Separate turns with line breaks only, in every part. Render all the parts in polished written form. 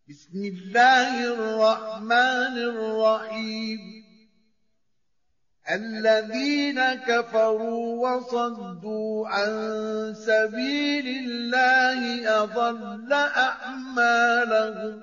بسم الله الرحمن الرحيم. الذين كفروا وصدوا عن سبيل الله أضل أعمالهم،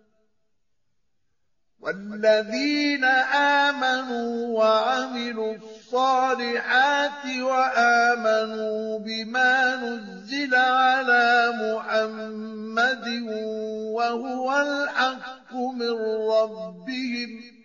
والذين آمنوا وعملوا الصالحات وآمنوا بما نزل على محمد وهو الحق من ربهم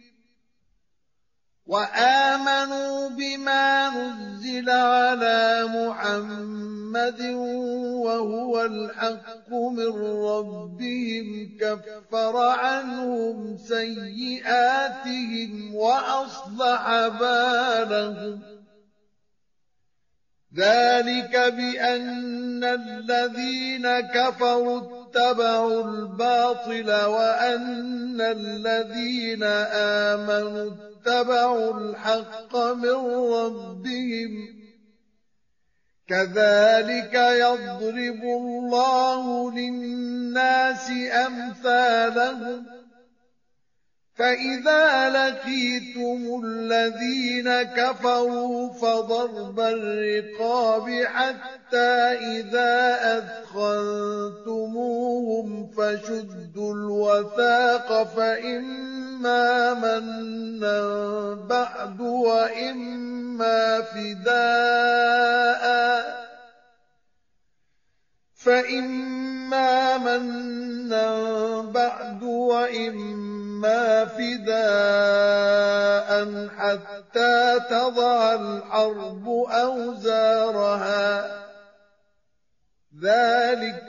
كفر عنهم سيئاتهم وأصلح بالهم. ذلك بأن الذين كفروا اتبعوا الباطل وأن الذين آمنوا اتبعوا الحق من ربهم. كذلك يضرب الله للناس أمثالهم. فإذا لقيتم الذين كفروا فضرب الرقاب حتى إذا أثخنتموهم فشدوا الوثاق فإما منا بعد وإما فداء حتى تضع الحرب أوزارها. ذلك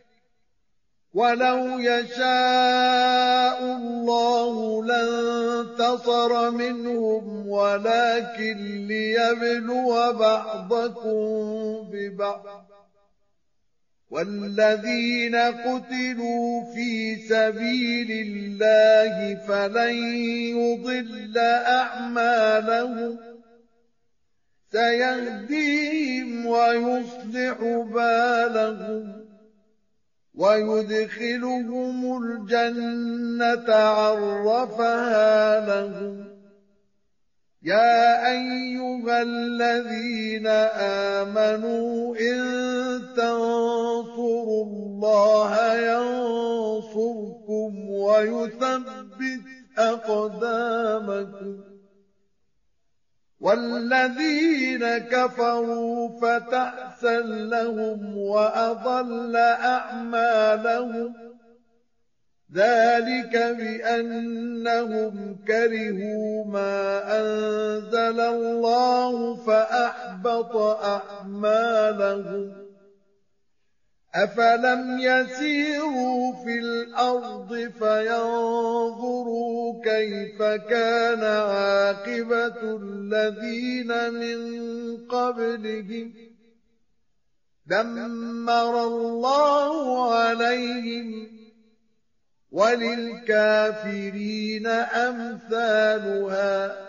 ولو يشاء الله لانتصر منهم ولكن ليبلو بعضكم ببعض. والذين قتلوا في سبيل الله فلن يضل أعمالهم. سيهديهم ويصلح بالهم ويدخلهم الجنة عرفها لهم. يا أيها الذين آمنوا إن تنصروا الله ينصركم ويثبت أقدامكم. والذين كفروا فتعسا لهم وأضل أعمالهم. ذلك بأنهم كرهوا ما أنزل الله فأحبط أعمالهم. أفلم يسيروا في الأرض فينظروا كيف كان عاقبة الذين من قبلهم. دمر الله عليهم وللكافرين أمثالها.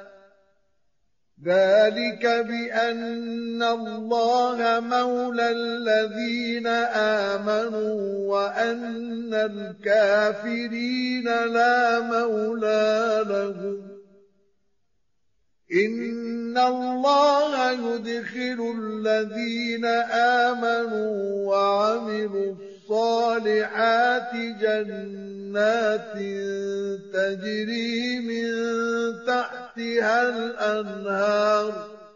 ذلك بأن الله مولى الذين آمنوا وأن الكافرين لا مولى لهم. إن الله يدخل الذين آمنوا وعملوا الصالحات جنات تجري من تحتها الأنهار.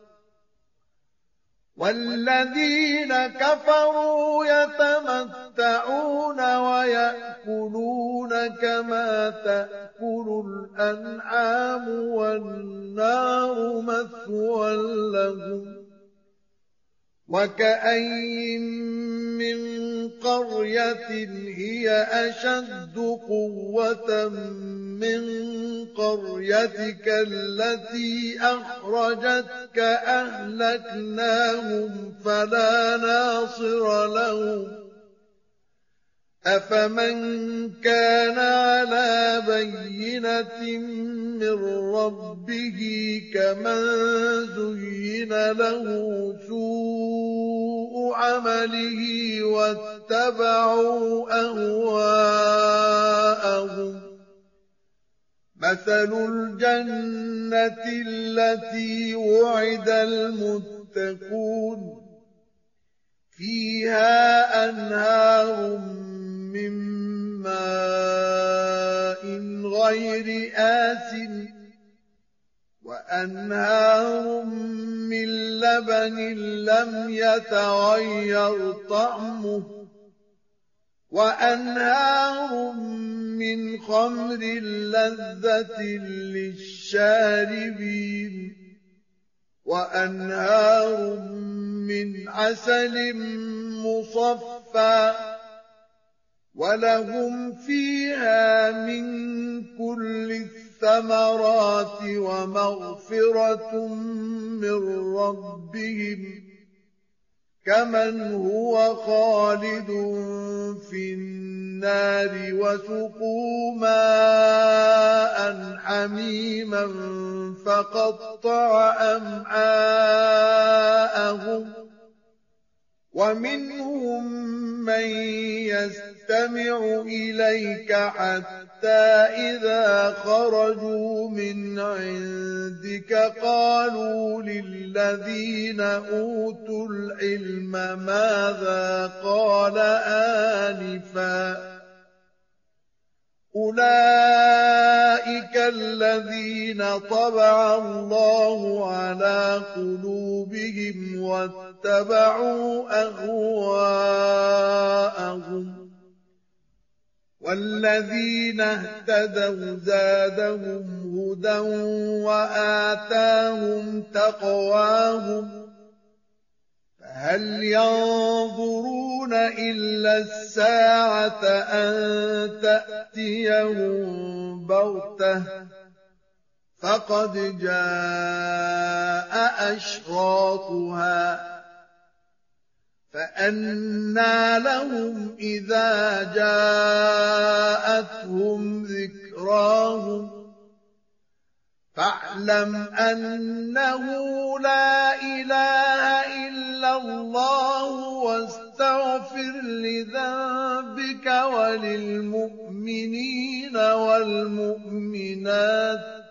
والذين كفروا يتمتعون ويأكلون كما تأكل الأنعام والنار مثوى لهم. وكأين من قرية هي أشد قوة من قريتك التي أخرجتك أهلكناهم فلا ناصر لهم. أفمن كان على بينة من ربه كمن زين له سوء عمله واتبعوا أهواءهم. مثل الجنة التي وعد المتقون فيها أنهار من ماء غير آسن وأنهار من لبن لم يتغير طعمه وأنهار من خمر لذة للشاربين وأنهار من عسل مصفى ولهم فيها من كل الثمرات ومغفرة من ربهم كمن هو خالد في النار وسقوا ماء حميما فقطع أمعاءهم ومنهم من يستمع إليك حتى إذا خرجوا من عندك قالوا للذين أوتوا العلم ماذا قال آنفا أولئك الذين طبع الله على قلوبهم واتبعوا أهواءهم والذين اهتدوا زادهم هدى وآتاهم تقواهم فهل ينظرون إلا الساعة أن تأتيهم بغتة فقد جاء أشراطها فأنى لهم إذا جاءتهم ذكراهم فاعلم أنه لا إله إلا الله واستغفر لذنبك وللمؤمنين والمؤمنات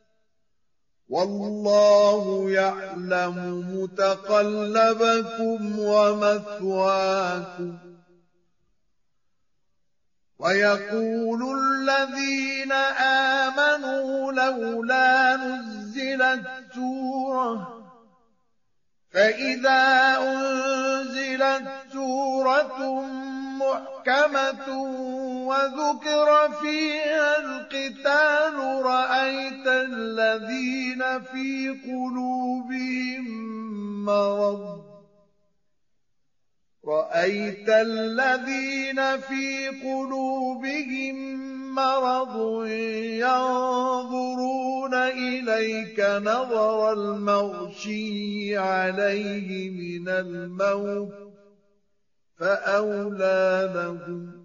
والله يعلم متقلبكم ومثواكم ويقول الذين آمنوا لولا نزلت سورة فإذا أنزلت سورة محكمة وذكر فيها القتال رأيت الذين في قلوبهم مرض ينظرون إليك نظر المغشي عليه من الموت فأولى لهم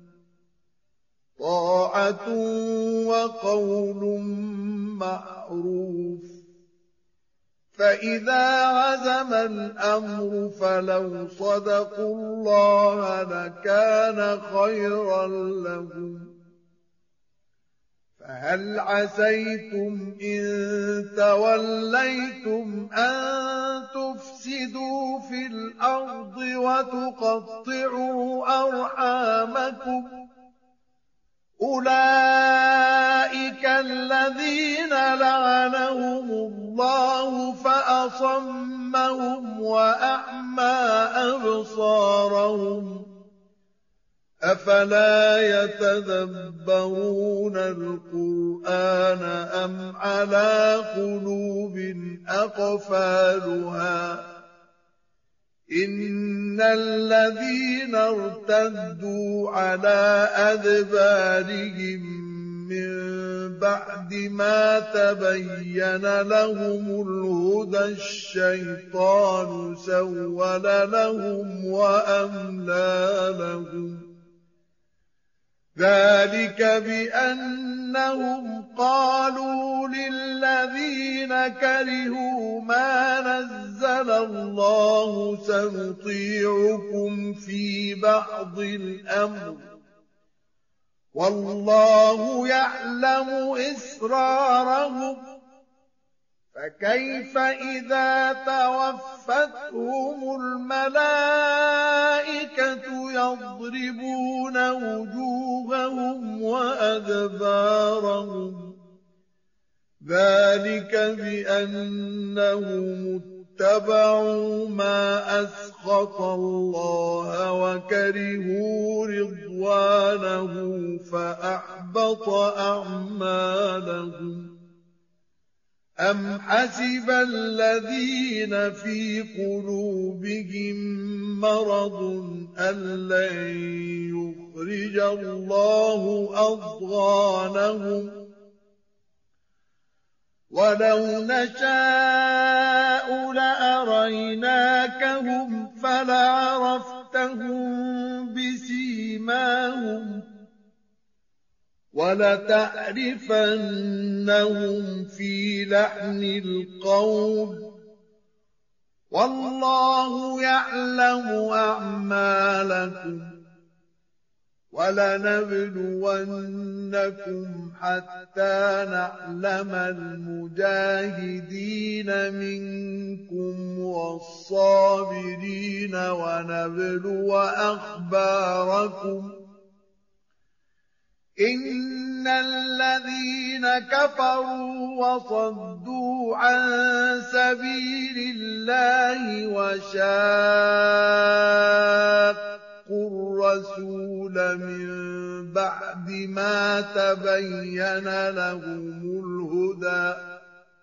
طاعة وقول معروف فإذا عزم الأمر فلو صدقوا الله لكان خيرا لهم فهل عسيتم إن توليتم أن تفسدوا في الأرض وتقطعوا أرحامكم أولئك الذين لعنهم الله فأصمهم وأعمى أبصارهم أفلا يتدبرون القرآن أم على قلوب أقفالها إن الذين ارتدوا على أدبارهم من بعد ما تبين لهم الهدى الشيطان سول لهم وأملى لهم ذلك بأنهم قالوا للذين كرهوا ما نزل الله سنطيعكم في بعض الأمر والله يعلم إسرارهم فكيف إذا توفتهم الملائكة يضربون وجوههم وأدبارهم ذلك بأنهم اتبعوا ما أسخط الله وكرهوا رضوانه فأحبط أعمالهم أم حسب الذين في قلوبهم مرض أن لن يخرج الله أضغانهم ولو نشاء لأريناكهم فلعرفتهم بسيماهم ولتعرفنهم في لحن القول والله يعلم أعمالكم ولنبلونكم حتى نعلم المجاهدين منكم والصابرين ونبلو أخباركم إن الذين كفروا وصدوا عن سبيل الله وشاقوا الرسول من بعد ما تبين لهم الهدى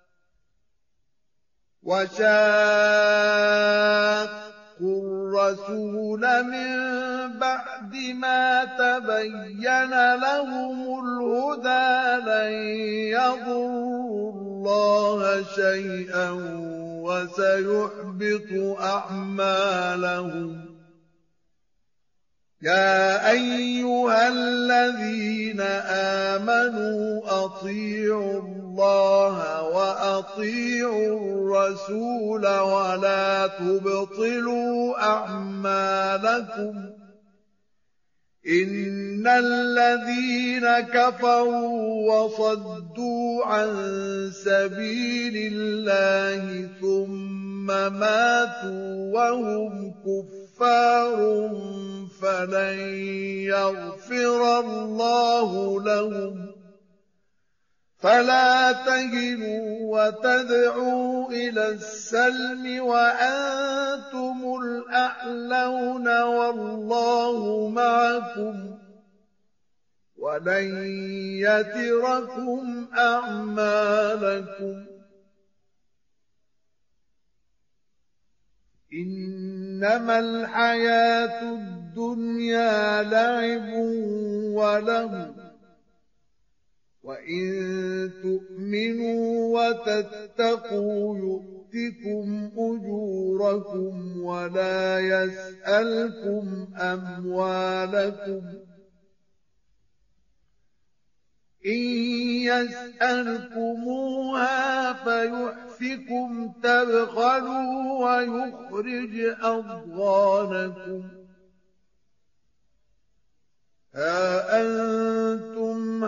الرسول من بعد ما تبين لهم الهدى لن يضروا الله شيئا وسيحبط أعمالهم يا أيها الذين آمنوا أطيعوا الله وأطيعوا الرسول ولا تبطلوا أعمالكم إن الذين كفروا وصدوا عن سبيل الله ثم ماتوا وهم كفار فلن يغفر الله لهم فلا تهنوا وتدعوا إلى السلم وأنتم الأعلون والله معكم ولن يتركم أعمالكم إنما الحياة الدنيا لعب وله وإن تؤمنوا وتتقوا يؤتكم أجوركم ولا يسألكم أموالكم إن يسألكموها فيحفكم تبخلوا ويخرج أضغانكم ها أنتم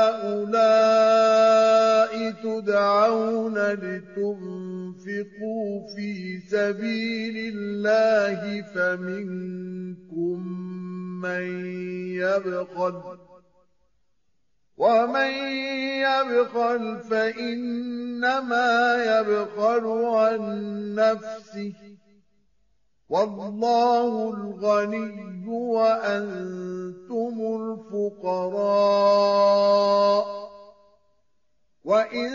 هؤلاء تدعون لتنفقوا في سبيل الله فمنكم من يبخل ومن يبخل فإنما يبخل عن نفسه والله الغني وأنتم الفقراء وإن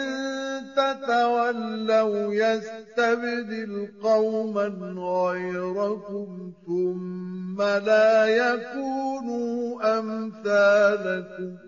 تتولوا يستبدل قوما غيركم ثم لا يكونوا أمثالكم